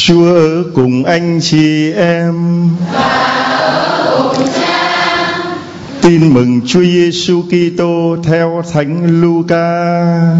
Chúa ở cùng anh chị em. Tin mừng Chúa Giêsu Kitô theo Thánh Luca.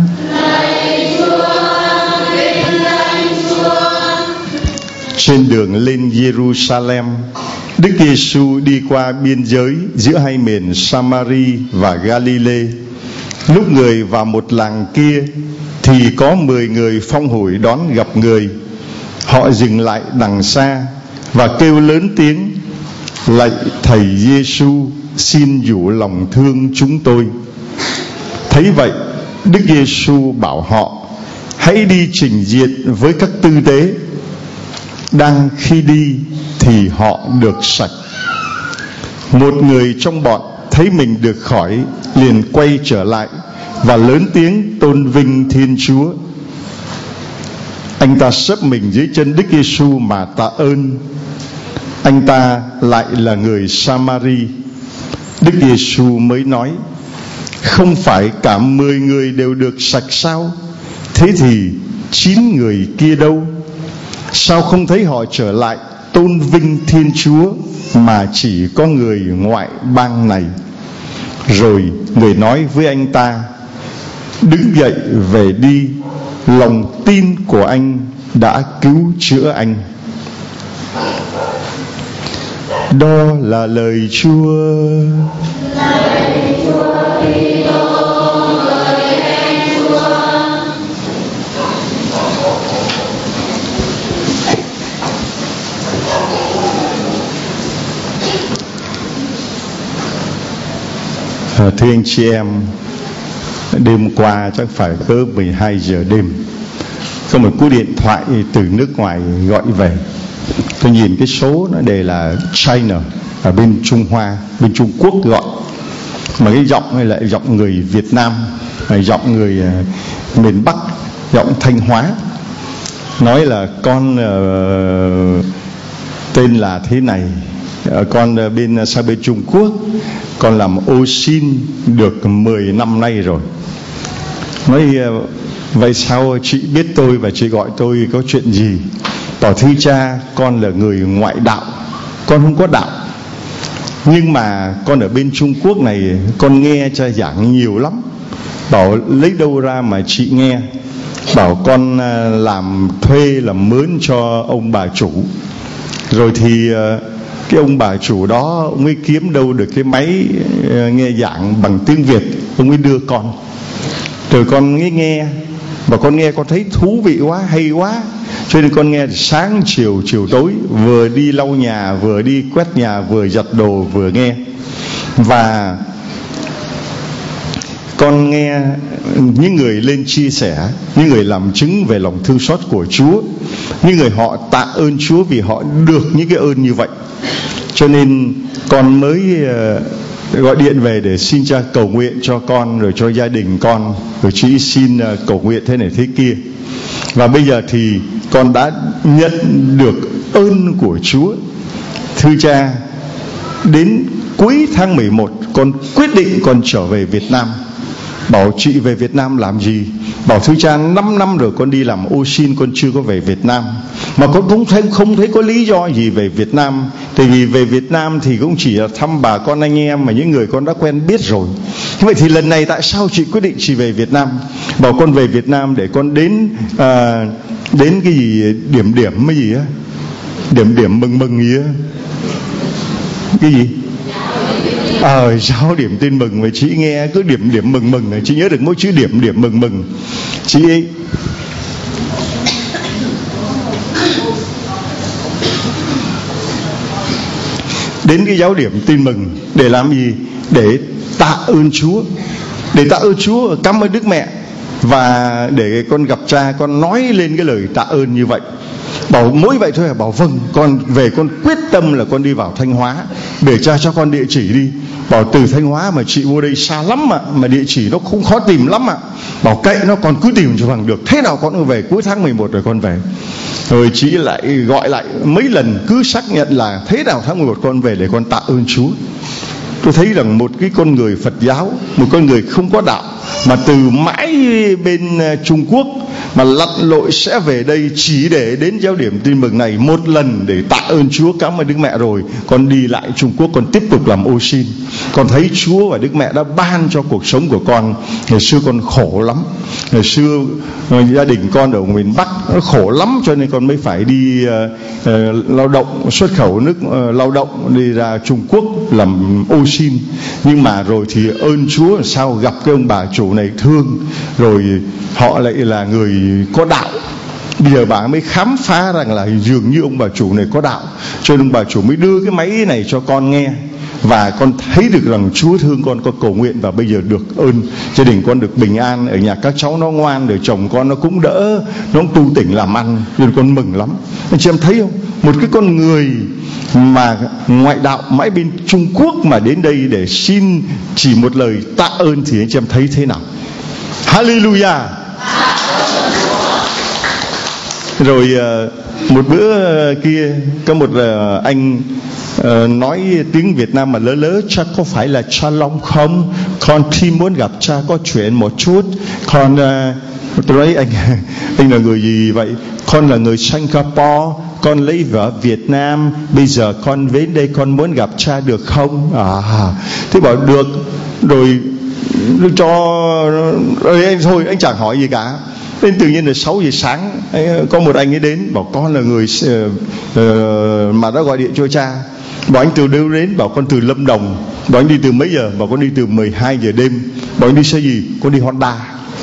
Trên đường lên Jerusalem, Đức Giêsu đi qua biên giới giữa hai miền Samari và Galilee. Lúc người vào một làng kia thì có 10 người phong hủi đón gặp người. Họ dừng lại đằng xa và kêu lớn tiếng: Lạy Thầy Giêsu, xin dụ lòng thương chúng tôi. Thấy vậy, Đức Giêsu bảo họ: Hãy đi trình diện với các tư tế. Đang khi đi thì họ được sạch. Một người trong bọn thấy mình được khỏi, liền quay trở lại và lớn tiếng tôn vinh Thiên Chúa. Anh ta xấp mình dưới chân Đức Giêsu mà tạ ơn. Anh ta lại là người Samari. Đức Giêsu mới nói: Không phải cả 10 người đều được sạch sao? Thế thì 9 người kia đâu? Sao không thấy họ trở lại tôn vinh Thiên Chúa, mà chỉ có người ngoại bang này? Rồi người nói với anh ta: Đứng dậy về đi, lòng tin của anh đã cứu chữa anh. Đó là lời Chúa. Thưa anh chị em, đêm qua chắc phải cỡ 12 giờ đêm, có một cú điện thoại từ nước ngoài gọi về. Tôi nhìn cái số nó đề là China, ở bên Trung Hoa, bên Trung Quốc gọi. Mà cái giọng này lại giọng người Việt Nam, giọng người miền Bắc, giọng Thanh Hóa. Nói là con tên là thế này, con sang bên Trung Quốc, con làm ô sin được 10 năm nay rồi. Nói vậy sao chị biết tôi và chị gọi tôi có chuyện gì? Bảo thưa cha, con là người ngoại đạo, con không có đạo. Nhưng mà con ở bên Trung Quốc này, con nghe cha giảng nhiều lắm. Bảo lấy đâu ra mà chị nghe? Bảo con làm thuê, làm mướn cho ông bà chủ. Rồi thì cái ông bà chủ đó, ông ấy kiếm đâu được cái máy nghe giảng bằng tiếng Việt, ông ấy đưa con. Rồi con nghe, và con nghe con thấy thú vị quá, hay quá. Cho nên con nghe sáng chiều, chiều tối, vừa đi lau nhà, vừa đi quét nhà, vừa giặt đồ, vừa nghe. Và con nghe những người lên chia sẻ, những người làm chứng về lòng thương xót của Chúa, những người họ tạ ơn Chúa vì họ được những cái ơn như vậy. Cho nên con mới gọi điện về để xin cha cầu nguyện cho con, rồi cho gia đình con, rồi chị xin cầu nguyện thế này thế kia. Và bây giờ thì con đã nhận được ơn của Chúa. Thưa cha, đến cuối tháng 11 con quyết định con trở về Việt Nam. Bảo chị về Việt Nam làm gì? Bảo thưa cha, 5 năm rồi con đi làm ô sin, con chưa có về Việt Nam. Mà con cũng không thấy có lý do gì về Việt Nam. Tại vì về Việt Nam thì cũng chỉ là thăm bà con anh em mà những người con đã quen biết rồi. Thế vậy thì lần này tại sao chị quyết định chị về Việt Nam? Bảo con về Việt Nam để con đến cái gì điểm cái gì á, điểm mừng gì á, cái gì? Sao điểm tin mừng mà chị nghe cứ điểm mừng này, chị nhớ được mỗi chữ điểm mừng. Chị ấy đến cái giáo điểm tin mừng để làm gì? Để tạ ơn Chúa, để tạ ơn Chúa, cảm ơn Đức Mẹ, và để con gặp cha, con nói lên cái lời tạ ơn như vậy. Bảo mỗi vậy thôi à? Bảo vâng, con về con quyết tâm là con đi vào Thanh Hóa, để cha cho con địa chỉ đi. Bảo từ Thanh Hóa mà chị vô đây xa lắm mà địa chỉ nó không khó tìm lắm ạ. Bảo kệ nó, con cứ tìm cho bằng được. Thế nào con cũng về, cuối tháng 11 rồi con về. Rồi chị lại gọi lại mấy lần cứ xác nhận là thế nào tháng 11 con về để con tạ ơn Chúa. Tôi thấy rằng một cái con người Phật giáo, một con người không có đạo, mà từ mãi bên Trung Quốc mà lặn lội sẽ về đây chỉ để đến giáo điểm tin mừng này một lần để tạ ơn Chúa, cảm ơn Đức Mẹ, rồi con đi lại Trung Quốc, con tiếp tục làm ô sin. Con thấy Chúa và Đức Mẹ đã ban cho cuộc sống của con. Ngày xưa con khổ lắm, ngày xưa gia đình con ở miền Bắc nó khổ lắm, cho nên con mới phải đi lao động, xuất khẩu nước lao động đi ra Trung Quốc làm ô sin. Nhưng mà rồi thì ơn Chúa sao gặp cái ông bà chủ này thương, rồi họ lại là người có đạo. Bây giờ bà mới khám phá rằng là dường như ông bà chủ này có đạo, cho nên ông bà chủ mới đưa cái máy này cho con nghe. Và con thấy được rằng Chúa thương con cầu nguyện, và bây giờ được ơn gia đình con được bình an, ở nhà các cháu nó ngoan, rồi chồng con nó cũng đỡ, nó cũng tu tỉnh làm ăn, nên con mừng lắm. Anh chị em thấy không, một cái con người mà ngoại đạo mãi bên Trung Quốc mà đến đây để xin chỉ một lời tạ ơn, thì anh chị em thấy thế nào? Hallelujah. Rồi một bữa kia có một anh nói tiếng Việt Nam mà lớ lớ: cha có phải là cha Long không? Con chỉ muốn gặp cha có chuyện một chút. Con tôi nói anh là người gì vậy? Con là người Singapore, con lấy vợ Việt Nam, bây giờ con đến đây con muốn gặp cha được không? Thế bảo được. Rồi anh thôi, anh chẳng hỏi gì cả. Nên tự nhiên là 6 giờ sáng có một anh ấy đến, bảo con là người mà đã gọi điện cho cha. Bảo anh từ đâu đến? Bảo con từ Lâm Đồng. Bảo anh đi từ mấy giờ? Bảo con đi từ 12 giờ đêm. Bảo anh đi xe gì? Con đi Honda.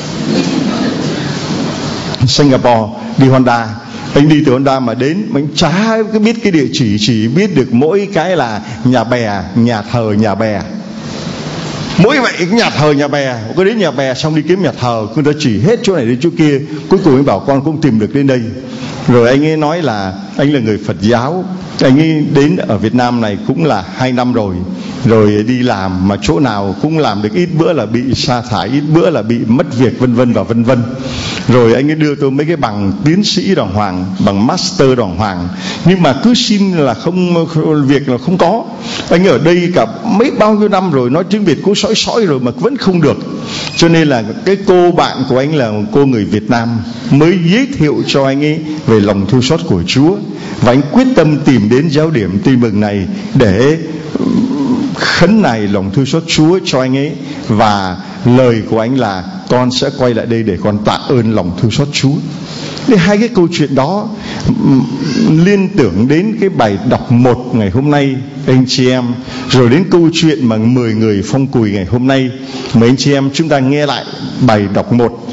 Singapore đi Honda. Anh đi từ Honda mà đến, anh chả biết cái địa chỉ biết được mỗi cái là Nhà Bè, nhà thờ Nhà Bè. Mỗi vậy cái nhà thờ Nhà Bè, có đến Nhà Bè xong đi kiếm nhà thờ, người ta chỉ hết chỗ này đến chỗ kia. Cuối cùng anh bảo con cũng tìm được đến đây. Rồi anh ấy nói là anh là người Phật giáo. Anh ấy đến ở Việt Nam này cũng là 2 năm rồi. Rồi đi làm mà chỗ nào cũng làm được, ít bữa là bị sa thải, ít bữa là bị mất việc, vân vân và vân vân. Rồi anh ấy đưa tôi mấy cái bằng tiến sĩ đàng hoàng, bằng master đàng hoàng, nhưng mà cứ xin là không, việc là không có. Anh ở đây cả bao nhiêu năm rồi, nói tiếng Việt cũng sõi rồi mà vẫn không được. Cho nên là cái cô bạn của anh là một cô người Việt Nam mới giới thiệu cho anh ấy về lòng thương xót của Chúa, và anh quyết tâm tìm đến giáo điểm tin mừng này để khấn nài lòng thương xót Chúa cho anh ấy. Và lời của anh là con sẽ quay lại đây để con tạ ơn lòng thương xót Chúa. Thì hai cái câu chuyện đó liên tưởng đến cái bài đọc 1 ngày hôm nay anh chị em, rồi đến câu chuyện mà 10 người phong cùi ngày hôm nay. Mấy anh chị em chúng ta nghe lại bài đọc 1.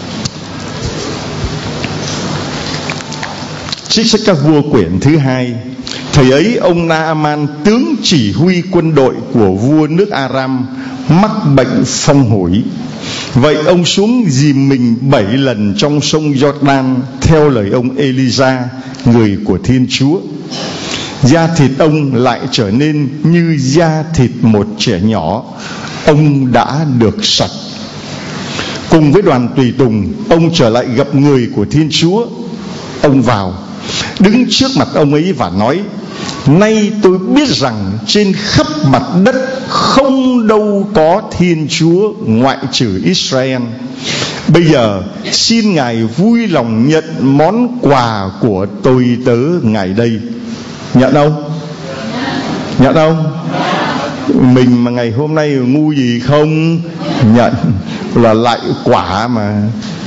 Trích sách Các Vua quyển thứ 2. Thời ấy ông Naaman, tướng chỉ huy quân đội của vua nước Aram, mắc bệnh phong hủi. Vậy ông xuống dìm mình 7 lần trong sông Jordan theo lời ông Elisa, người của Thiên Chúa. Da thịt ông lại trở nên như da thịt một trẻ nhỏ. Ông đã được sạch. Cùng với đoàn tùy tùng, ông trở lại gặp người của Thiên Chúa. Ông vào, đứng trước mặt ông ấy và nói: nay tôi biết rằng trên khắp mặt đất không đâu có Thiên Chúa ngoại trừ Israel. Bây giờ xin Ngài vui lòng nhận món quà của tôi tớ Ngài đây. Nhận không? Nhận không? Mình mà ngày hôm nay ngu gì không nhận, là lại quả mà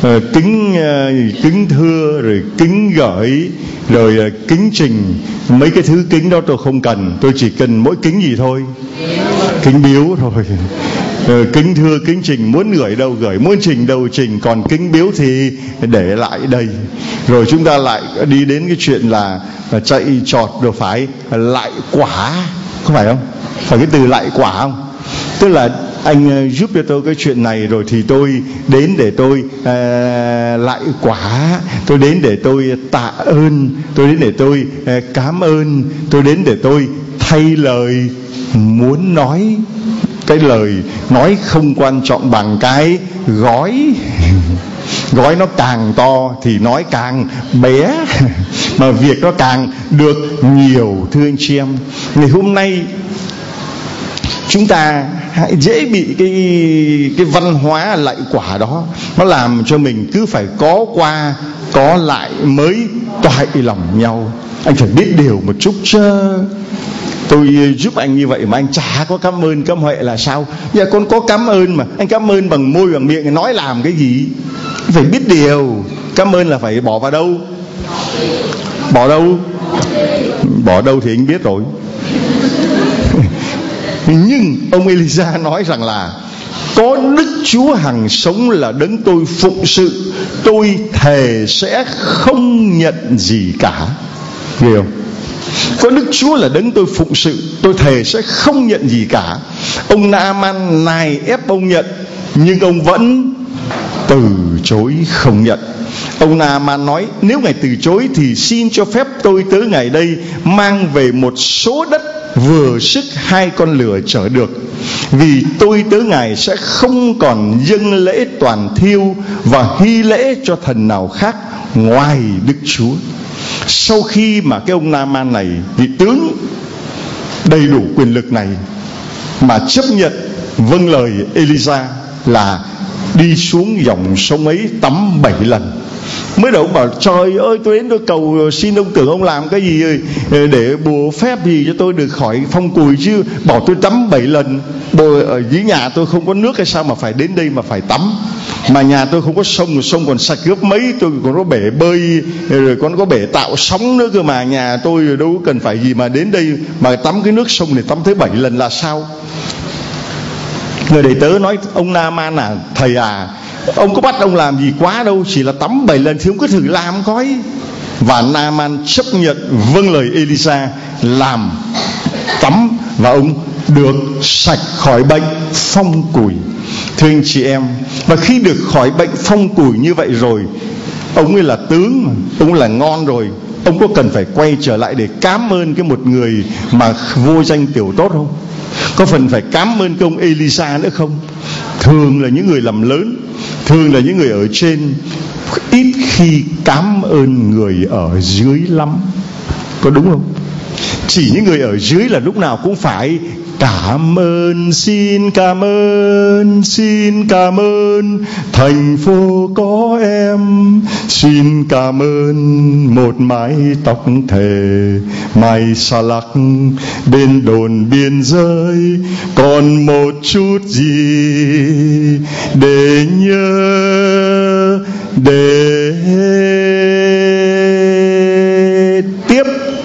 kính thưa, rồi kính gửi, rồi kính trình. Mấy cái thứ kính đó tôi không cần, tôi chỉ cần mỗi kính gì thôi? Kính biếu thôi. Kính thưa kính trình, muốn gửi đâu gửi, muốn trình đâu trình, còn kính biếu thì để lại đây. Rồi chúng ta lại đi đến cái chuyện là chạy trọt rồi phải lại quả, không phải không? Phải cái từ lại quả không? Tức là anh giúp cho tôi cái chuyện này, rồi thì tôi đến để tôi lại quả, tôi đến để tôi tạ ơn, tôi đến để tôi cảm ơn, tôi đến để tôi thay lời muốn nói. Cái lời nói không quan trọng bằng cái gói. Gói nó càng to thì nói càng bé, mà việc nó càng được nhiều. Thưa anh chị em, ngày hôm nay chúng ta dễ bị cái văn hóa lại quả đó, nó làm cho mình cứ phải có qua có lại mới toại lòng nhau. Anh phải biết điều một chút chứ. Tôi giúp anh như vậy mà anh chả có cảm ơn cảm huệ là sao? Dạ con có cảm ơn mà, anh cảm ơn bằng môi bằng miệng, nói làm cái gì? Phải biết điều. Cảm ơn là phải bỏ vào đâu? Bỏ đâu? Bỏ đâu thì anh biết rồi. Nhưng ông Elisa nói rằng là có Đức Chúa hằng sống là đấng tôi phụng sự, tôi thề sẽ không nhận gì cả. Hiểu không? Có Đức Chúa là đấng tôi phụng sự, tôi thề sẽ không nhận gì cả. Ông Na-man nài ép ông nhận, nhưng ông vẫn từ chối không nhận. Ông Na-man nói, nếu ngài từ chối thì xin cho phép tôi tới ngày đây mang về một số đất vừa sức 2 con lửa chở được, vì tôi tới ngài sẽ không còn dâng lễ toàn thiêu và hy lễ cho thần nào khác ngoài Đức Chúa. Sau khi mà cái ông Na-man này, vị tướng đầy đủ quyền lực này, mà chấp nhận vâng lời Elisa là đi xuống dòng sông ấy tắm 7 lần. Mới đầu ông bảo trời ơi, tôi đến tôi cầu xin ông, tưởng ông làm cái gì để bùa phép gì cho tôi được khỏi phong cùi chứ. Bảo tôi tắm 7 lần. Ở dưới nhà tôi không có nước hay sao mà phải đến đây mà phải tắm? Mà nhà tôi không có sông, sông còn sạch gấp mấy, tôi còn có bể bơi, rồi còn có bể tạo sóng nữa cơ mà. Nhà tôi đâu cần phải gì mà đến đây mà tắm cái nước sông này tắm tới 7 lần là sao? Người đầy tớ nói, ông Na-man à, thầy à, ông có bắt ông làm gì quá đâu, chỉ là tắm 7 lần thì ông cứ thử làm coi. Và Na-man chấp nhận vâng lời Elisa làm tắm, và ông được sạch khỏi bệnh phong cùi. Thưa anh chị em, và khi được khỏi bệnh phong cùi như vậy rồi, ông ấy là tướng, ông là ngon rồi, ông có cần phải quay trở lại để cảm ơn cái một người mà vô danh tiểu tốt không? Có phần phải cảm ơn cái ông Elisa nữa không? Thường là những người làm lớn, thường là những người ở trên, ít khi cảm ơn người ở dưới lắm. Có đúng không? Chỉ những người ở dưới là lúc nào cũng phải cảm ơn, xin cảm ơn, xin cảm ơn thành phố có em, xin cảm ơn một mái tóc thề mai xa lắc bên đồn biên giới, còn một chút gì để nhớ, để tiếp.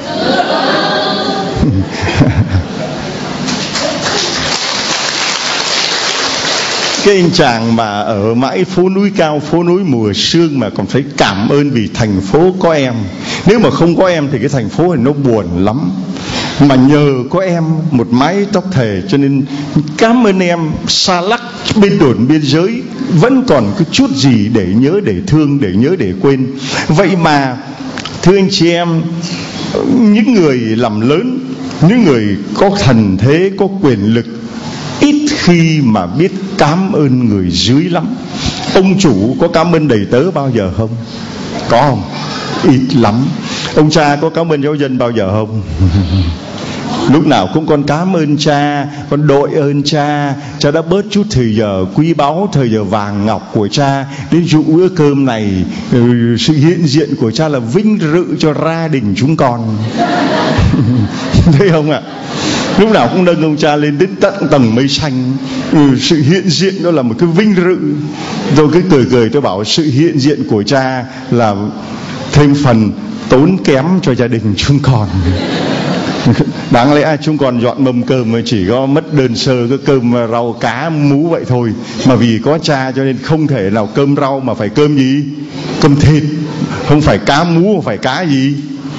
Cái anh chàng mà ở mãi phố núi cao, phố núi mùa sương mà còn phải cảm ơn vì thành phố có em. Nếu mà không có em thì cái thành phố này nó buồn lắm. Mà nhờ có em một mái tóc thề, cho nên cảm ơn em xa lắc bên đồn biên giới, vẫn còn cái chút gì để nhớ, để thương, để nhớ, để quên. Vậy mà thưa anh chị em, những người làm lớn, những người có thần thế, có quyền lực, ít khi mà biết cảm ơn người dưới lắm. Ông chủ có cảm ơn đầy tớ bao giờ không? Có không? Ít lắm. Ông cha có cảm ơn giáo dân bao giờ không? Lúc nào cũng con cảm ơn cha, con đội ơn cha, cha đã bớt chút thời giờ quý báu, thời giờ vàng ngọc của cha đến dụ bữa cơm này. Sự hiện diện của cha là vinh dự cho gia đình chúng con. Thấy không ạ? Lúc nào cũng nâng ông cha lên đến tận tầng mây xanh. Sự hiện diện đó là một cái vinh dự. Tôi cứ cười cười tôi bảo sự hiện diện của cha là thêm phần tốn kém cho gia đình chúng con. Đáng lẽ chúng con dọn mâm cơm mà chỉ có mất đơn sơ cái cơm rau cá mú vậy thôi, mà vì có cha cho nên không thể nào cơm rau mà phải cơm gì? Cơm thịt. Không phải cá mú mà phải cá gì?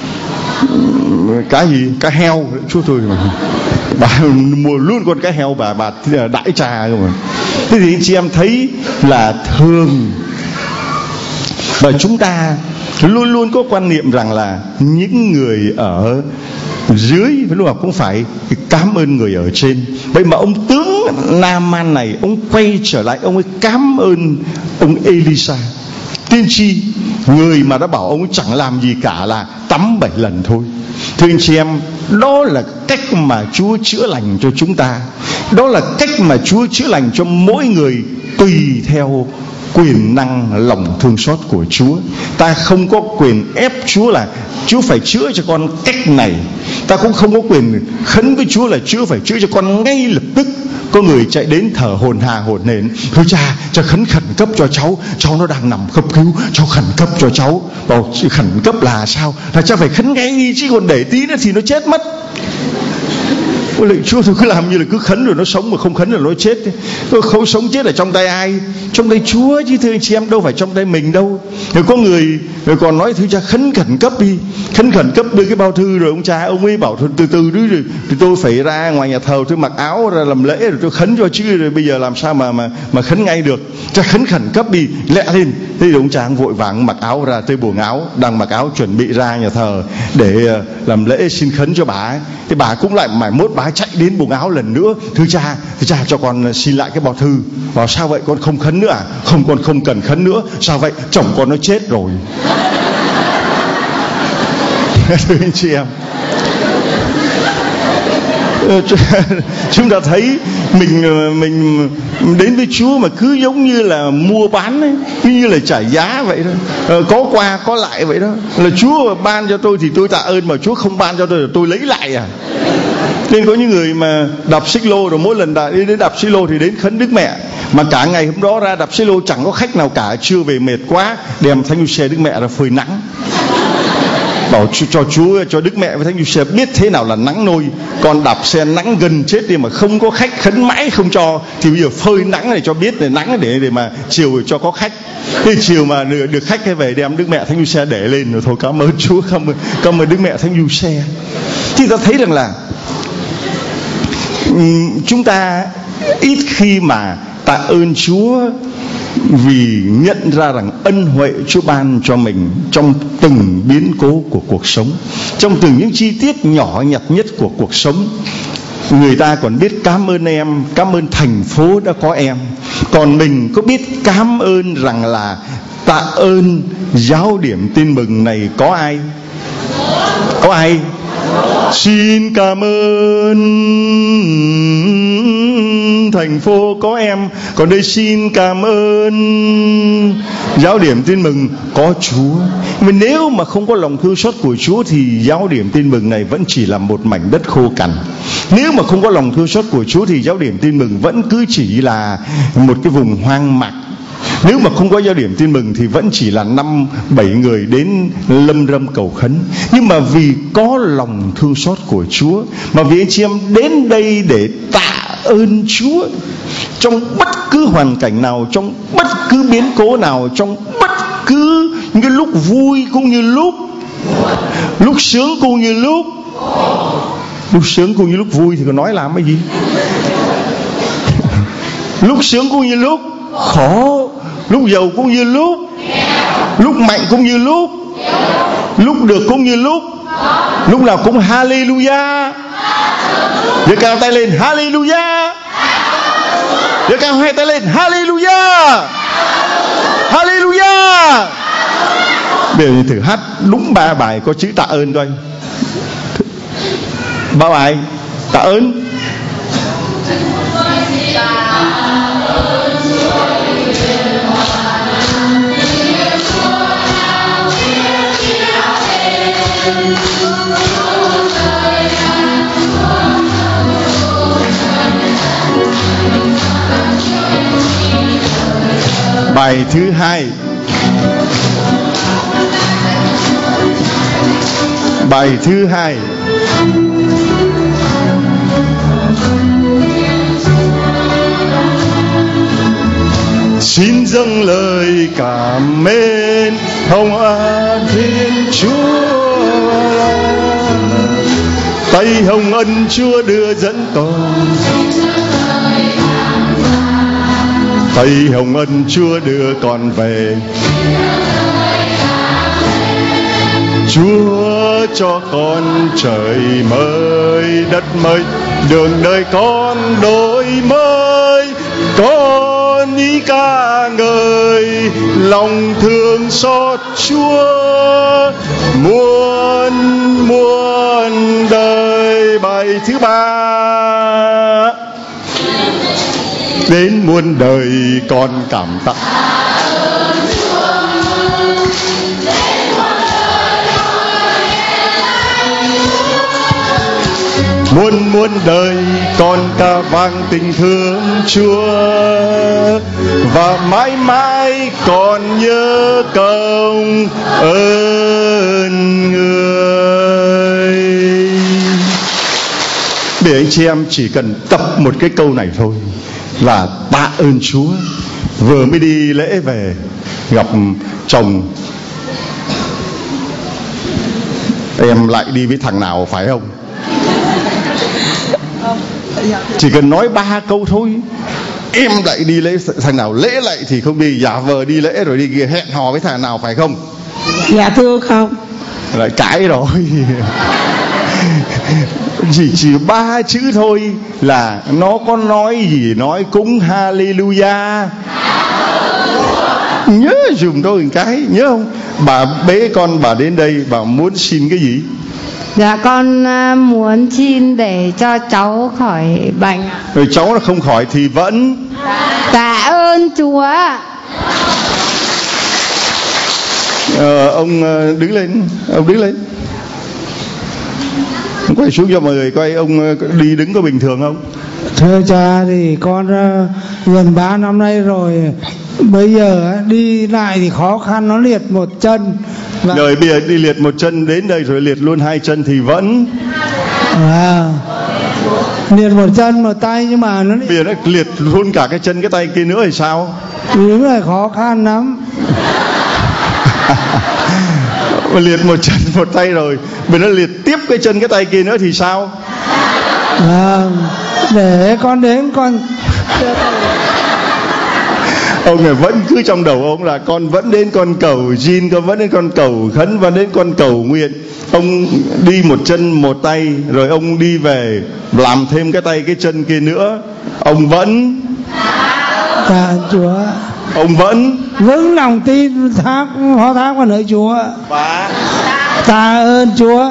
Cá gì? Cá heo chú tôi mà. Bà mua luôn con cá heo bà đãi cha rồi mà. Thế thì anh chị em thấy là thương. Và chúng ta luôn luôn có quan niệm rằng là những người ở dưới lúc nào cũng phải cảm ơn người ở trên. Vậy mà ông tướng Na-man này, ông quay trở lại, ông ấy cảm ơn ông Elisa. Tiên tri Người mà đã bảo ông chẳng làm gì cả là tắm 7 lần thôi. Thưa anh chị em, đó là cách mà Chúa chữa lành cho chúng ta. Đó là cách mà Chúa chữa lành cho mỗi người tùy theo quyền năng lòng thương xót của Chúa. Ta không có quyền ép Chúa là Chúa phải chữa cho con cách này. Ta cũng không có quyền khấn với Chúa là Chúa phải chữa cho con ngay lập tức. Có người chạy đến thở hổn hển hổn hển: thôi cha khấn khẩn cấp cho cháu nó đang nằm cấp cứu, cháu khẩn cấp cho cháu. Bảo khẩn cấp là sao? Là cha phải khấn ngay đi, chứ còn để tí nữa thì nó chết mất. Ôi lạy Chúa, tôi cứ làm như là cứ khấn rồi nó sống, mà không khấn rồi nó chết. Không sống chết ở trong tay ai? Trong tay Chúa chứ thưa anh chị em, đâu phải trong tay mình đâu. Rồi có người rồi còn nói: thôi cha khấn khẩn cấp đi. Khấn khẩn cấp đưa cái bao thư rồi ông cha ông ấy bảo thôi từ từ đi, rồi tôi phải ra ngoài nhà thờ tôi mặc áo ra làm lễ rồi tôi khấn cho chứ, rồi bây giờ làm sao mà khấn ngay được. Cha khấn khẩn cấp đi, lẹ lên. Thế rồi ông cha vội vàng mặc áo ra tới buồng áo, đang mặc áo chuẩn bị ra nhà thờ để làm lễ xin khấn cho bà ấy. Thì bà cũng lại mải mốt, bà chạy đến buồng áo lần nữa: thưa cha cho con xin lại cái bao thư. Bảo sao vậy, con không khấn nữa à? Không, con không cần khấn nữa. Sao vậy? Chồng con nó chết rồi. Thưa anh chị em, chúng ta thấy mình đến với Chúa mà cứ giống như là mua bán ấy, cứ như là trả giá vậy đó, có qua có lại vậy đó. Là Chúa ban cho tôi thì tôi tạ ơn, mà Chúa không ban cho tôi là tôi lấy lại à? Nên có những người mà đạp xích lô, rồi mỗi lần đến đạp xích lô thì đến khấn Đức Mẹ, mà cả ngày hôm đó ra đạp xích lô chẳng có khách nào cả, trưa về mệt quá đem Thánh Giuse Đức Mẹ ra phơi nắng. Bảo cho Chúa, cho Đức Mẹ với Thánh Giuse biết thế nào là nắng nôi. Con đạp xe nắng gần chết đi mà không có khách, khấn mãi không cho, thì bây giờ phơi nắng này cho biết là nắng để mà chiều cho có khách. Thế chiều mà được khách hay về đem Đức Mẹ Thánh Giuse để lên rồi thôi cảm ơn Chúa, cảm ơn Đức Mẹ Thánh Giuse. Thì ta thấy rằng là chúng ta ít khi mà tạ ơn Chúa vì nhận ra rằng ân huệ Chúa ban cho mình trong từng biến cố của cuộc sống, trong từng những chi tiết nhỏ nhặt nhất của cuộc sống. Người ta còn biết cảm ơn em, cảm ơn thành phố đã có em. Còn mình có biết cảm ơn rằng là tạ ơn giáo điểm tin mừng này có ai? Có ai? Xin cảm ơn thành phố có em. Còn đây xin cảm ơn giáo điểm tin mừng có Chúa. Vì nếu mà không có lòng thương xót của Chúa thì giáo điểm tin mừng này vẫn chỉ là một mảnh đất khô cằn. Nếu mà không có lòng thương xót của Chúa thì giáo điểm tin mừng vẫn cứ chỉ là một cái vùng hoang mạc. Nếu mà không có giáo điểm tin mừng thì vẫn chỉ là 5-7 người đến lâm râm cầu khấn. Nhưng mà vì có lòng thương xót của Chúa, mà vì anh chị em đến đây để tạ ơn Chúa trong bất cứ hoàn cảnh nào, trong bất cứ biến cố nào, trong bất cứ những cái lúc vui cũng như lúc sướng cũng như lúc sướng cũng như lúc vui thì còn nói làm cái gì. Lúc sướng cũng như lúc khổ, lúc giàu cũng như lúc mạnh cũng như lúc được cũng như lúc nào cũng hallelujah. Giơ cao tay lên hallelujah. Giơ cao hai tay lên hallelujah. Hallelujah. Bây giờ thử hát đúng 3 bài có chữ tạ ơn coi. 3 bài tạ ơn. Bài thứ 2. Bài thứ 2. Xin dâng lời cảm mến hồng ân Thiên Chúa. Tay hồng ân Chúa đưa dẫn con, tay hồng ân Chúa đưa con về. Chúa cho con trời mới đất mới, đường đời con đổi mới. Con ca ngợi lòng thương xót Chúa muôn muôn đời. Bài thứ ba, đến muôn đời con cảm tạ. Muôn muôn đời con ca vang tình thương Chúa, và mãi mãi con nhớ công ơn người. Để anh chị em chỉ cần tập một cái câu này thôi là tạ ơn Chúa. Vừa mới đi lễ về gặp chồng, em lại đi với thằng nào phải không? Chỉ cần nói 3 câu thôi, em lại đi lễ, thằng nào lễ lại thì không đi, giả vờ đi lễ rồi đi hẹn hò với thằng nào phải không? Dạ thưa không. Lại cãi rồi. Chỉ 3 chữ thôi là nó có nói gì nói cúng hallelujah. Nhớ dùm tôi một cái, nhớ không? Bà bế con bà đến đây, bà muốn xin cái gì? Dạ con muốn xin để cho cháu khỏi bệnh. Rồi cháu nó không khỏi thì vẫn tạ ơn Chúa. Ông đứng lên, ông đứng lên. Quay xuống cho mọi người coi ông đi đứng có bình thường không? Thưa cha, thì con gần 3 năm nay rồi, bây giờ đi lại thì khó khăn, nó liệt một chân. Rồi bây giờ đi liệt một chân, đến đây rồi liệt luôn 2 chân thì vẫn liệt một chân một tay, nhưng mà nó bây giờ nó liệt luôn cả cái chân cái tay kia nữa thì sao? Đúng là khó khăn lắm. Liệt một chân một tay rồi, bây giờ nó liệt tiếp cái chân cái tay kia nữa thì sao? Để con đến con. Ông này vẫn cứ trong đầu ông là con vẫn đến con cầu xin, con vẫn đến con cầu khấn, vẫn đến con cầu nguyện. Ông đi một chân một tay, rồi ông đi về làm thêm cái tay cái chân kia nữa, ông vẫn tạ Chúa. Ông vẫn vững lòng tin phó thác vào nơi Chúa và tạ ơn Chúa.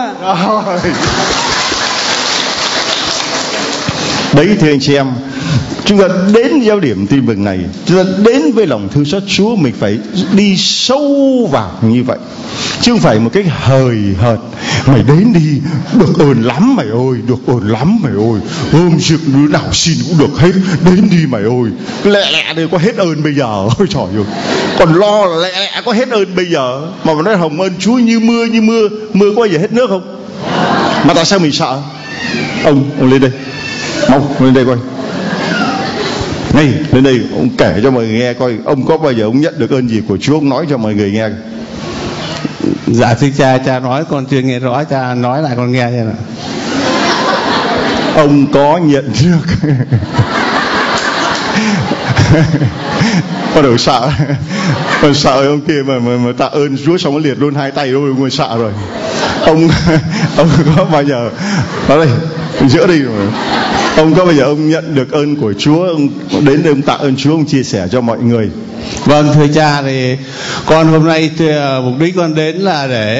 Đấy thưa anh chị em, chúng ta đến giao điểm tin mừng này, chúng ta đến với lòng thương xót Chúa, mình phải đi sâu vào như vậy, chứ không phải một cái hời hợt. Mày đến đi, được ơn lắm mày ơi, được ơn lắm mày ơi, ôm việc đứa nào xin cũng được hết, đến đi mày ơi. Lẹ lẹ đây có hết ơn bây giờ, ôi trời ơi, còn lo là lẹ lẹ có hết ơn bây giờ, mà nói hồng ơn Chúa như mưa, mưa có bao giờ hết nước không? Mà tại sao mình sợ? Ông lên đây, mau lên đây coi. Ngay lên đây, ông kể cho mọi người nghe coi, ông có bao giờ ông nhận được ơn gì của Chúa, ông nói cho mọi người nghe. Dạ thưa cha, cha nói con chưa nghe rõ, cha nói lại con nghe xem nào. Ông có nhận được con đừng sợ, con sợ ông kia mà tạ ơn Chúa xong nó liệt luôn 2 tay rồi, ông sợ rồi. Ông có bao giờ ở đây giữa đi rồi, ông có bao giờ ông nhận được ơn của Chúa, ông đến đây ông tạ ơn Chúa, ông chia sẻ cho mọi người? Vâng thưa cha, thì con hôm nay mục đích con đến là để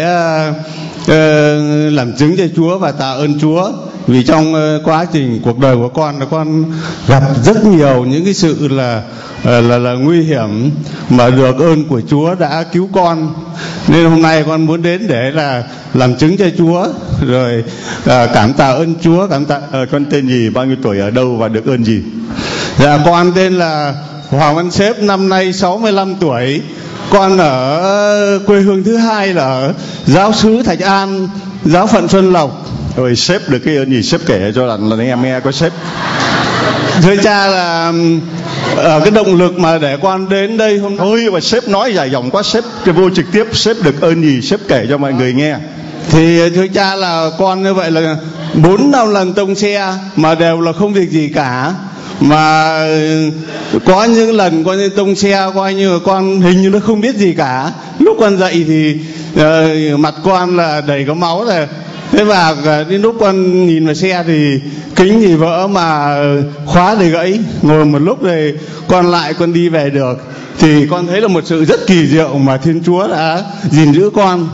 làm chứng cho Chúa và tạ ơn Chúa. Vì trong quá trình cuộc đời của con gặp rất nhiều những cái sự là nguy hiểm, mà được ơn của Chúa đã cứu con. Nên hôm nay con muốn đến để là làm chứng cho Chúa, rồi cảm tạ ơn Chúa, cảm tạ. Con tên gì, bao nhiêu tuổi, ở đâu và được ơn gì? Dạ con tên là Hoàng Văn Xếp, năm nay 65 tuổi. Con ở quê hương thứ hai là ở giáo xứ Thạch An, giáo phận Xuân Lộc. Rồi sếp được cái ơn gì, sếp kể cho lần em nghe có sếp. Thưa cha, là cái động lực mà để con đến đây hôm nay. Thôi mà sếp nói dài dòng quá, sếp vô trực tiếp, sếp được ơn gì sếp kể cho mọi người nghe. Thì thưa cha, là con như vậy là 4-5 lần tông xe mà đều là không việc gì cả. Mà có những lần coi như tông xe coi như con hình như nó không biết gì cả. Lúc con dậy thì mặt con là đầy có máu, là Thế và đến lúc con nhìn vào xe thì kính thì vỡ mà khóa thì gãy. Ngồi một lúc rồi con lại con đi về được. Thì con thấy là một sự rất kỳ diệu mà Thiên Chúa đã gìn giữ con.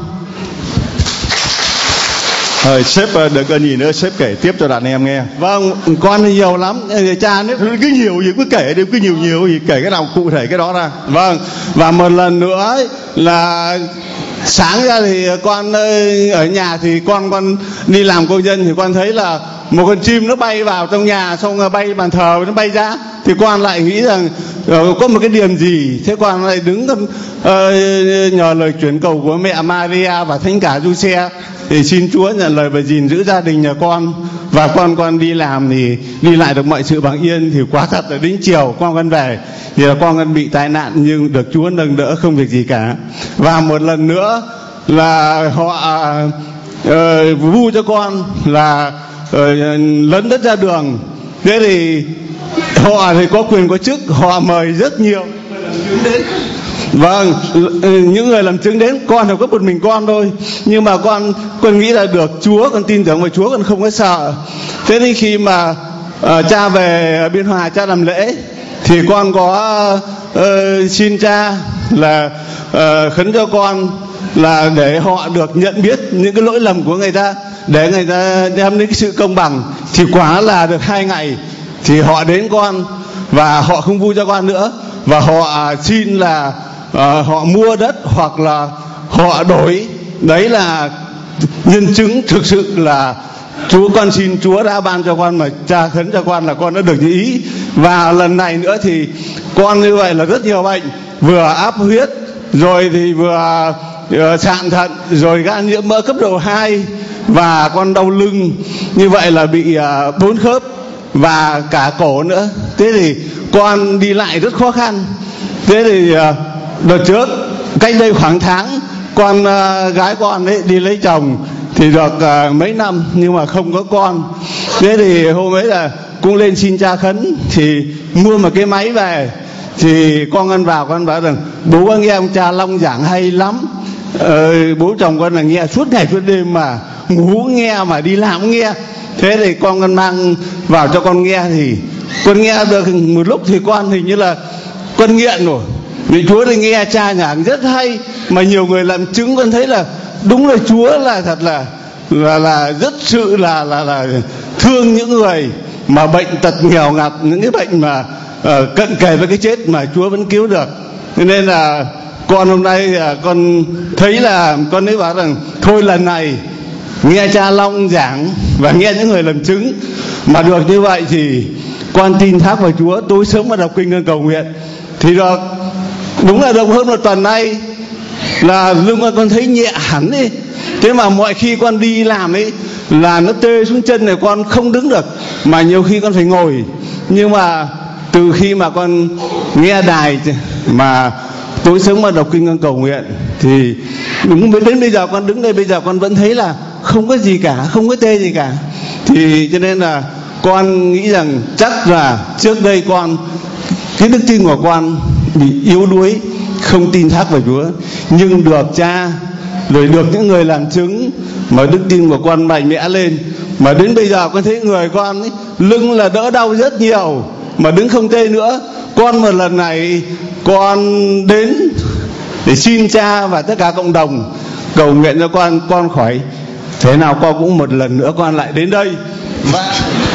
Rồi sếp được ơn gì nữa, sếp kể tiếp cho đàn em nghe. Vâng, con thì nhiều lắm. Cha nữa cứ nhiều gì cứ kể đi, cứ nhiều gì kể cái nào cụ thể cái đó ra. Vâng, và một lần nữa ấy, là sáng ra thì con ở nhà thì con đi làm công nhân thì con thấy là một con chim nó bay vào trong nhà, xong rồi bay bàn thờ nó bay ra, thì con lại nghĩ rằng có một cái điểm gì. Thế con lại đứng nhờ lời chuyển cầu của mẹ Maria và Thánh cả Giuse thì xin Chúa nhận lời và gìn giữ gia đình nhà con. Và con đi làm thì đi lại được mọi sự bằng yên. Thì quá thật là đến chiều con về thì là con bị tai nạn nhưng được Chúa nâng đỡ, không việc gì cả. Và một lần nữa là họ vu cho con là lấn đất ra đường. Thế thì họ thì có quyền có chức, họ mời rất nhiều người làm chứng đến. Vâng, những người làm chứng đến, con thì có một mình con thôi, nhưng mà con nghĩ là được Chúa, con tin tưởng vào Chúa, con không có sợ. Thế thì khi mà cha về Biên Hòa cha làm lễ thì con có xin cha là khấn cho con là để họ được nhận biết những cái lỗi lầm của người ta, để người ta đem đến cái sự công bằng. Thì quả là được 2 ngày thì họ đến con và họ không vu cho con nữa, và họ xin là họ mua đất hoặc là họ đổi. Đấy là nhân chứng thực sự là Chúa, con xin Chúa đã ban cho con, mà cha khấn cho con là con đã được như ý. Và lần này nữa thì con như vậy là rất nhiều bệnh, vừa áp huyết rồi thì vừa sạn thận, rồi gan nhiễm mỡ cấp độ 2, và con đau lưng, như vậy là bị 4 khớp và cả cổ nữa. Thế thì con đi lại rất khó khăn. Thế thì đợt trước cách đây khoảng tháng, con gái con ấy đi lấy chồng thì được mấy năm nhưng mà không có con. Thế thì hôm ấy là cũng lên xin cha khấn thì mua một cái máy về. Thì con vào con bảo rằng bố con nghe ông cha Long giảng hay lắm. Bố chồng con là nghe suốt ngày suốt đêm, mà ngủ nghe mà đi làm cũng nghe. Thế thì con mang vào cho con nghe, thì con nghe được một lúc thì con hình như là con nghiện rồi. Vì Chúa thì nghe cha giảng rất hay, mà nhiều người làm chứng con thấy là đúng là Chúa là thật là rất sự là thương những người mà bệnh tật nghèo ngặt, những cái bệnh mà cận kề với cái chết mà Chúa vẫn cứu được. Nên là con hôm nay con thấy là con ấy bảo rằng thôi lần này nghe cha Long giảng và nghe những người làm chứng mà được như vậy thì con tin thác vào Chúa. Tối sớm mà đọc kinh cầu nguyện thì được, đúng là được hơn một tuần nay là lưng con thấy nhẹ hẳn đi. Thế mà mọi khi con đi làm ấy là nó tê xuống chân này, con không đứng được, mà nhiều khi con phải ngồi. Nhưng mà từ khi mà con nghe đài mà tối sớm mà đọc kinh cầu nguyện thì đúng đến bây giờ con đứng đây, bây giờ con vẫn thấy là không có gì cả, không có tê gì cả. Thì cho nên là con nghĩ rằng chắc là trước đây con, cái đức tin của con bị yếu đuối, không tin thác vào Chúa. Nhưng được cha rồi được những người làm chứng mà đức tin của con mạnh mẽ lên, mà đến bây giờ con thấy người con ấy, lưng là đỡ đau rất nhiều, mà đứng không tê nữa. Con một lần này con đến để xin cha và tất cả cộng đồng cầu nguyện cho con khỏi. Thế nào con cũng một lần nữa con lại đến đây và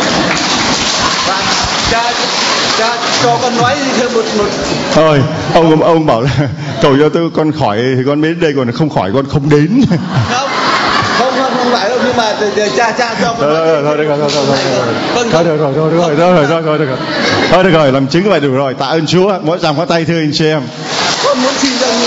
cha cho con nói thêm một thôi ông bảo là cầu cho tôi con khỏi thì con đến đây, còn không khỏi con không đến. không phải đâu, nhưng mà cha cho con thôi được rồi, làm chứng vậy được rồi. Tạ ơn Chúa. Mỗi dòng có tay thưa anh chị em. Con muốn xin cho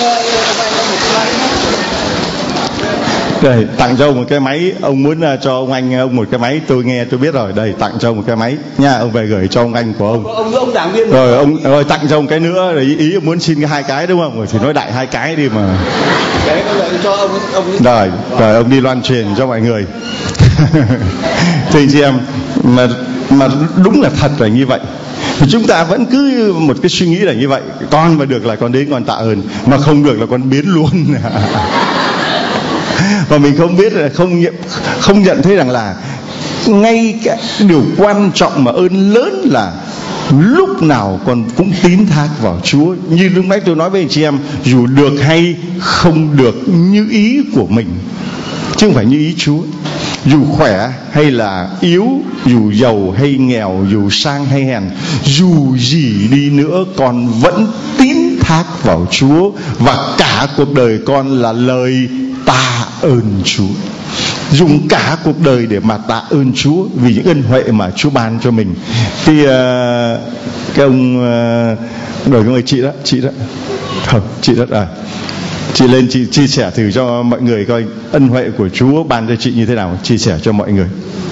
đây tặng cho ông một cái máy. Ông muốn cho ông anh một cái máy, tôi nghe tôi biết rồi. Đây tặng cho ông một cái máy nha, ông về gửi cho ông anh của ông đảng viên rồi. Rồi tặng cho ông cái nữa, rồi ý ông muốn xin cái 2 cái đúng không? Rồi thì nói đại 2 cái đi mà. Đấy cho ông rồi ông đi loan truyền cho mọi người. Thưa anh chị em, mà đúng là thật là như vậy. Chúng ta vẫn cứ một cái suy nghĩ là như vậy. Con mà được là con đến con tạ ơn, mà không được là con biến luôn. Và mình không biết là không nhận thấy rằng là ngay cái điều quan trọng mà ơn lớn là lúc nào con cũng tín thác vào Chúa. Như lúc nãy tôi nói với anh chị em, dù được hay không được như ý của mình, chứ không phải như ý Chúa. Dù khỏe hay là yếu, dù giàu hay nghèo, dù sang hay hèn, dù gì đi nữa con vẫn tín thác vào Chúa. Và cả cuộc đời con là lời tạ ơn Chúa, dùng cả cuộc đời để mà tạ ơn Chúa vì những ân huệ mà Chúa ban cho mình. Thì cái ông rồi cái người chị đó không, chị đó chị lên chị chia sẻ thử cho mọi người coi ân huệ của Chúa ban cho chị như thế nào, chia sẻ cho mọi người.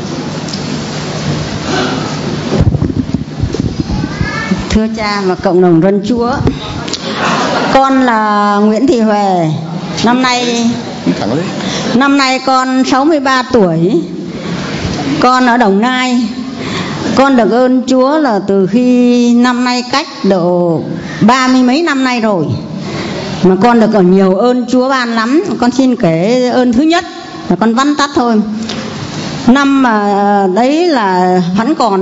Thưa cha và cộng đồng dân Chúa, con là Nguyễn Thị Huệ, năm nay con 63 tuổi, con ở Đồng Nai. Con được ơn Chúa là từ khi năm nay cách độ 30 mấy năm nay rồi, mà con được còn nhiều ơn Chúa ban lắm. Con xin kể ơn thứ nhất là con vắn tắt thôi. Năm mà đấy là vẫn còn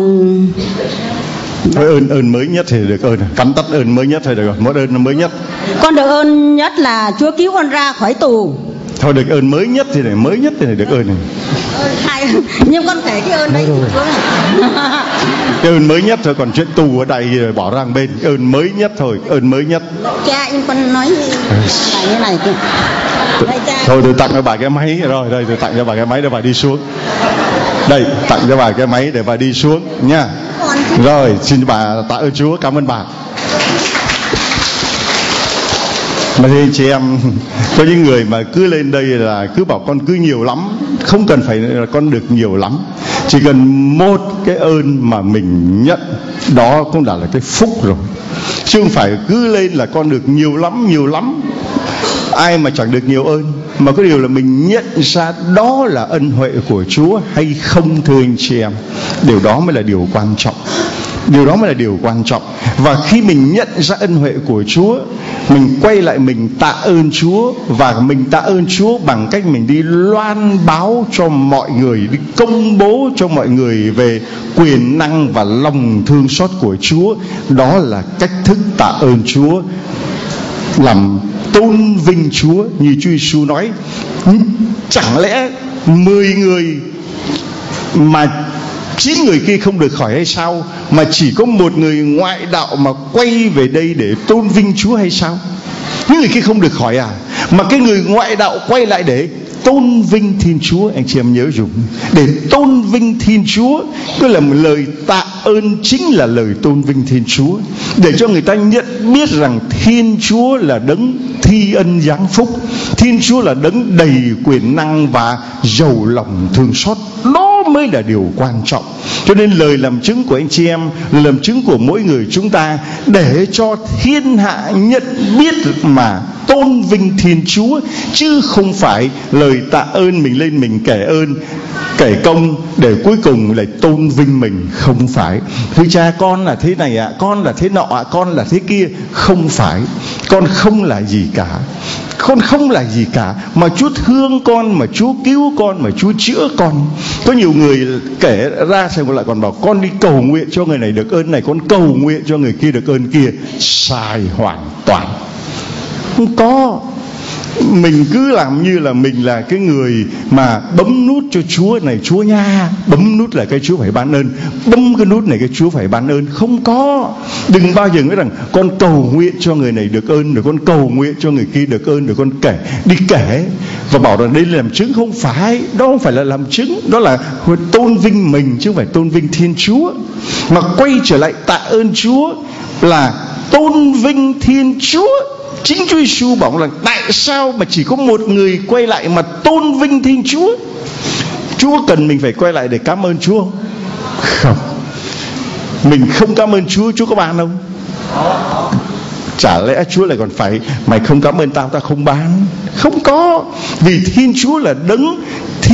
ơn mới nhất thì được ơn, cắm tắt ơn mới nhất thôi được rồi, một ơn mới nhất. Con được ơn nhất là Chúa cứu con ra khỏi tù. Thôi được ơn mới nhất thì được ơn này. Nhưng con kể cái ơn đấy của Chúa này. Cái ơn mới nhất thôi, còn chuyện tù ở đây rồi bỏ ra một bên. Ơn mới nhất thôi, ơn mới nhất. Cha nhưng con nói như này kìa. Thôi tôi tặng cho bà cái máy rồi, đây tôi tặng cho bà cái máy để bà đi xuống. Đây, tặng cho bà cái máy để bà đi xuống nha. Rồi, xin bà tạ ơn Chúa, cảm ơn bà. Mà thì chị em, có những người mà cứ lên đây là cứ bảo con cứ nhiều lắm. Không cần phải là con được nhiều lắm, chỉ cần một cái ơn mà mình nhận, đó cũng đã là cái phúc rồi. Chứ không phải cứ lên là con được nhiều lắm. Ai mà chẳng được nhiều ơn. Mà cái điều là mình nhận ra đó là ân huệ của Chúa hay không, thưa anh chị em. Điều đó mới là điều quan trọng. Và khi mình nhận ra ân huệ của Chúa, mình quay lại mình tạ ơn Chúa. Và mình tạ ơn Chúa bằng cách mình đi loan báo cho mọi người, đi công bố cho mọi người về quyền năng và lòng thương xót của Chúa. Đó là cách thức tạ ơn Chúa, làm tôn vinh Chúa. Như Chúa Giêsu nói, chẳng lẽ 10 người mà 9 người kia không được khỏi hay sao, mà chỉ có một người ngoại đạo mà quay về đây để tôn vinh Chúa hay sao? Những người kia không được khỏi à, mà cái người ngoại đạo quay lại để tôn vinh Thiên Chúa. Anh chị em nhớ dùng để tôn vinh Thiên Chúa, cứ là một lời tạ ơn, chính là lời tôn vinh Thiên Chúa, để cho người ta nhận biết rằng Thiên Chúa là đấng thi ân giáng phúc, Thiên Chúa là đấng đầy quyền năng và giàu lòng thương xót. Đó mới là điều quan trọng. Cho nên lời làm chứng của anh chị em, lời làm chứng của mỗi người chúng ta, để cho thiên hạ nhận biết mà tôn vinh Thiên Chúa, chứ không phải lời tạ ơn mình lên mình kể ơn kể công để cuối cùng lại tôn vinh mình. Không phải. Thưa cha, con là thế này ạ, con là thế nọ ạ, con là thế kia. Không phải. Con không là gì cả. Con không là gì cả, mà Chúa thương con, mà Chúa cứu con, mà Chúa chữa con. Có nhiều người kể ra xong lại còn bảo con đi cầu nguyện cho người này được ơn này, con cầu nguyện cho người kia được ơn kia. Sai hoàn toàn. Không có. Mình cứ làm như là mình là cái người mà bấm nút cho Chúa này, Chúa nha, bấm nút là cái Chúa phải ban ơn, bấm cái nút này cái Chúa phải ban ơn. Không có. Đừng bao giờ nói rằng con cầu nguyện cho người này được ơn, rồi con cầu nguyện cho người kia được ơn, rồi con đi kể và bảo rằng đây là làm chứng. Không phải. Đó không phải là làm chứng, đó là tôn vinh mình chứ không phải tôn vinh Thiên Chúa. Mà quay trở lại tạ ơn Chúa là tôn vinh Thiên Chúa. Chính Chúa Giêsu bảo rằng tại sao mà chỉ có một người quay lại mà tôn vinh Thiên Chúa? Chúa cần mình phải quay lại để cảm ơn Chúa không? Không. Mình không cảm ơn Chúa, Chúa có ban không? Chả lẽ Chúa lại còn phải mày không cảm ơn tao, tao không ban? Không có. Vì Thiên Chúa là đấng thi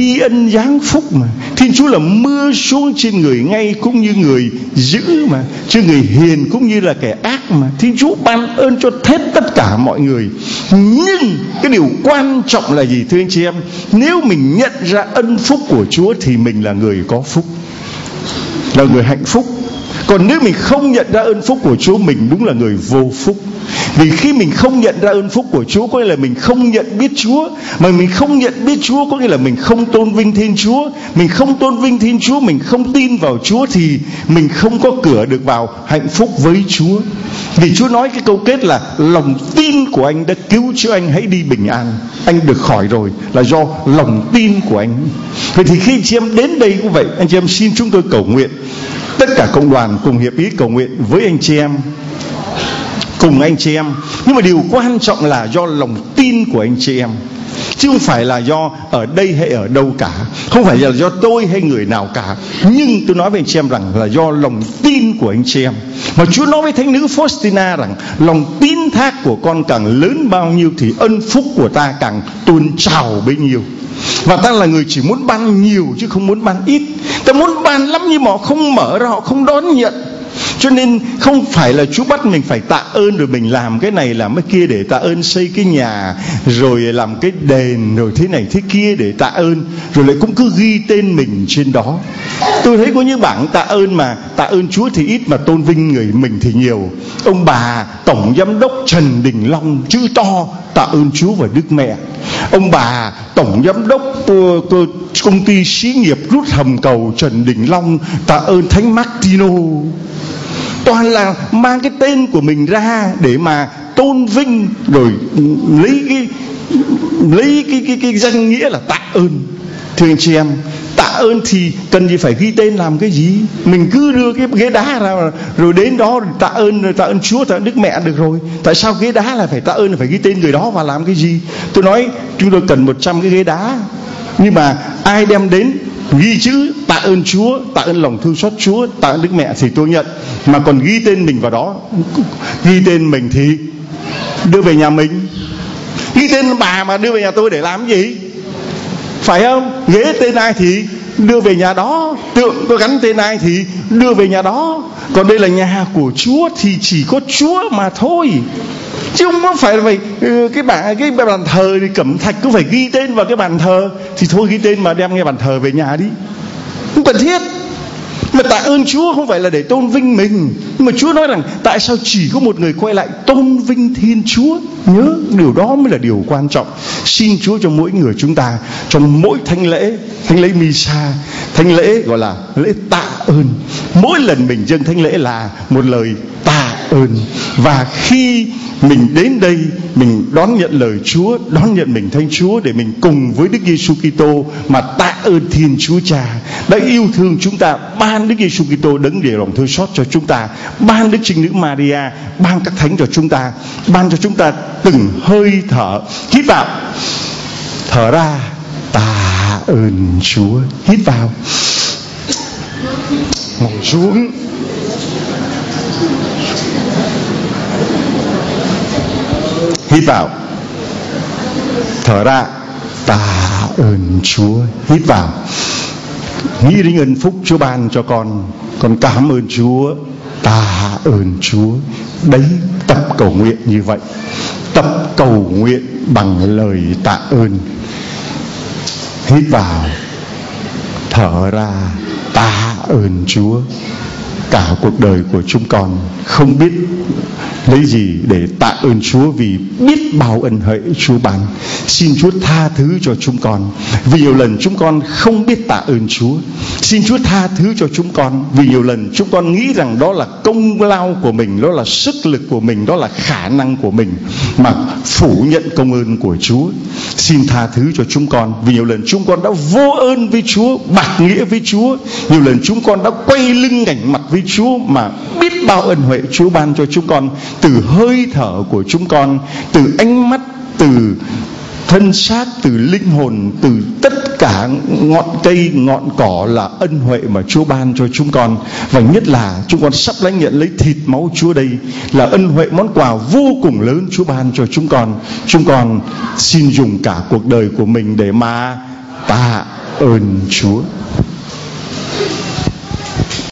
thi ân giáng phúc mà. Thiên Chúa là mưa xuống trên người ngay cũng như người dữ mà, chứ người hiền cũng như là kẻ ác mà. Thiên Chúa ban ơn cho hết tất cả mọi người. Nhưng cái điều quan trọng là gì thưa anh chị em? Nếu mình nhận ra ân phúc của Chúa thì mình là người có phúc, là người hạnh phúc. Còn nếu mình không nhận ra ơn phúc của Chúa, mình đúng là người vô phúc. Vì khi mình không nhận ra ơn phúc của Chúa có nghĩa là mình không nhận biết Chúa. Mà mình không nhận biết Chúa có nghĩa là mình không tôn vinh Thiên Chúa. Mình không tôn vinh Thiên Chúa, mình không tin vào Chúa, thì mình không có cửa được vào hạnh phúc với Chúa. Vì Chúa nói cái câu kết là lòng tin của anh đã cứu chữa anh, hãy đi bình an. Anh được khỏi rồi là do lòng tin của anh. Vậy thì khi anh chị em đến đây cũng vậy, anh chị em xin chúng tôi cầu nguyện, tất cả cộng đoàn cùng hiệp ý cầu nguyện với anh chị em, cùng anh chị em. Nhưng mà điều quan trọng là do lòng tin của anh chị em, chứ không phải là do ở đây hay ở đâu cả, không phải là do tôi hay người nào cả. Nhưng tôi nói với anh chị em rằng là do lòng tin của anh chị em. Mà Chúa nói với thánh nữ Faustina rằng lòng tín thác của con càng lớn bao nhiêu thì ân phúc của ta càng tuôn trào bấy nhiêu. Và ta là người chỉ muốn ban nhiều chứ không muốn ban ít. Ta muốn ban lắm nhưng mà họ không mở ra, họ không đón nhận. Cho nên không phải là Chúa bắt mình phải tạ ơn rồi mình làm cái này làm cái kia để tạ ơn, xây cái nhà, rồi làm cái đền, rồi thế này thế kia để tạ ơn, rồi lại cũng cứ ghi tên mình trên đó. Tôi thấy có những bảng tạ ơn mà tạ ơn Chúa thì ít mà tôn vinh người mình thì nhiều. Ông bà Tổng Giám đốc Trần Đình Long chữ to tạ ơn Chúa và Đức Mẹ. Ông bà Tổng Giám đốc công ty xí nghiệp rút hầm cầu Trần Đình Long tạ ơn Thánh Martino. Toàn là mang cái tên của mình ra để mà tôn vinh, rồi lấy cái danh nghĩa là tạ ơn. Thưa anh chị em, tạ ơn thì cần gì phải ghi tên làm cái gì? Mình cứ đưa cái ghế đá ra rồi đến đó tạ ơn Chúa, tạ ơn Đức Mẹ được rồi. Tại sao ghế đá là phải tạ ơn, là phải ghi tên người đó và làm cái gì? Tôi nói chúng tôi cần 100 cái ghế đá, nhưng mà ai đem đến ghi chữ tạ ơn Chúa, tạ ơn lòng thương xót Chúa, tạ ơn Đức Mẹ thì tôi nhận. Mà còn ghi tên mình vào đó, ghi tên mình thì đưa về nhà mình. Ghi tên bà mà đưa về nhà tôi để làm cái gì? Phải không? Ghế tên ai thì đưa về nhà đó, tượng có gắn tên ai thì đưa về nhà đó. Còn đây là nhà của Chúa thì chỉ có Chúa mà thôi, chứ không có phải cái bàn thờ thì cẩm thạch cứ phải ghi tên vào cái bàn thờ. Thì thôi ghi tên mà đem cái bàn thờ về nhà đi, không cần thiết. Mà tạ ơn Chúa không phải là để tôn vinh mình, nhưng mà Chúa nói rằng tại sao chỉ có một người quay lại tôn vinh Thiên Chúa. Nhớ điều đó mới là điều quan trọng. Xin Chúa cho mỗi người chúng ta trong mỗi thánh lễ Misa, thánh lễ gọi là lễ tạ ơn, mỗi lần mình dâng thánh lễ là một lời tạ ơn. Và khi mình đến đây, mình đón nhận lời Chúa, đón nhận mình Thánh Chúa để mình cùng với Đức Giêsu Kitô mà tạ ơn Thiên Chúa Cha đã yêu thương chúng ta, ban Đức Giêsu Kitô đấng để lòng thương xót cho chúng ta, ban Đức Trinh Nữ Maria, ban các thánh cho chúng ta, ban cho chúng ta từng hơi thở. Hít vào, thở ra, tạ ơn Chúa. Hít vào, ngồi xuống, hít vào, thở ra, tạ ơn Chúa. Hít vào, nghĩ đến ơn phúc Chúa ban cho con cảm ơn Chúa, tạ ơn Chúa. Đấy, tập cầu nguyện như vậy, tập cầu nguyện bằng lời tạ ơn. Hít vào, thở ra, tạ ơn Chúa. Cả cuộc đời của chúng con không biết lấy gì để tạ ơn Chúa, vì biết bao ân huệ Chúa ban. Xin Chúa tha thứ cho chúng con vì nhiều lần chúng con không biết tạ ơn Chúa. Xin Chúa tha thứ cho chúng con vì nhiều lần chúng con nghĩ rằng đó là công lao của mình, đó là sức lực của mình, đó là khả năng của mình, mà phủ nhận công ơn của Chúa. Xin tha thứ cho chúng con vì nhiều lần chúng con đã vô ơn với Chúa, bạc nghĩa với Chúa. Nhiều lần chúng con đã quay lưng ngảnh mặt với Chúa, mà biết bao ân huệ Chúa ban cho chúng con, từ hơi thở của chúng con, từ ánh mắt, từ thân xác, từ linh hồn, từ tất cả ngọn cây, ngọn cỏ là ân huệ mà Chúa ban cho chúng con. Và nhất là chúng con sắp lãnh nhận lấy thịt máu Chúa đây, là ân huệ, món quà vô cùng lớn Chúa ban cho chúng con. Chúng con xin dùng cả cuộc đời của mình để mà tạ ơn Chúa.